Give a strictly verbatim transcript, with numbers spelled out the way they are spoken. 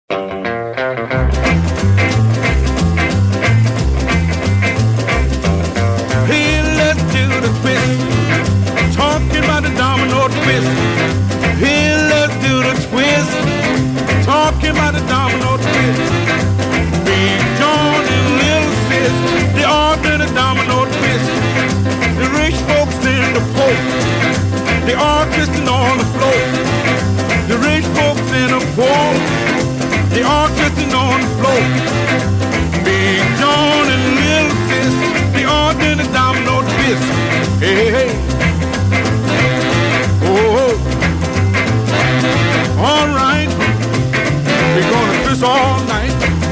Hey, let's do the twist. Talking about the domino twist. Hey, let's do the twist. Talking about the domino twist. Big John and Little Sis, they all did a domino twist. The rich folks and the poor, they all twisting on the floor. The rich folks and the poor, they all twisting on the floor. Big John and Little Sis, they all did a domino twist. Hey, hey, hey. Oh, all right. We're gonna twist all night.